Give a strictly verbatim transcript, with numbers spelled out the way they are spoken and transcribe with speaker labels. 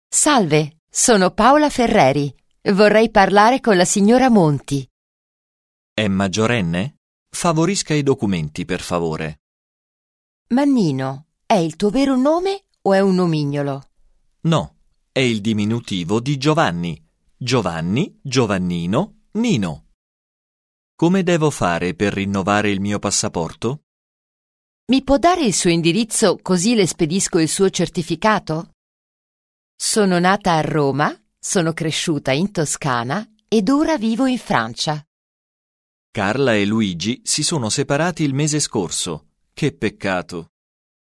Speaker 1: Salve, sono Paola Ferreri. Vorrei parlare con la signora Monti.
Speaker 2: È maggiorenne? Favorisca i documenti, per favore.
Speaker 1: Mannino, è il tuo vero nome o è un nomignolo?
Speaker 2: No, è il diminutivo di Giovanni. Giovanni, Giovannino, Nino. Come devo fare per rinnovare il mio passaporto?
Speaker 1: Mi può dare il suo indirizzo così le spedisco il suo certificato? Sono nata a Roma, sono cresciuta in Toscana ed ora vivo in Francia.
Speaker 2: Carla e Luigi si sono separati il mese scorso. Che peccato!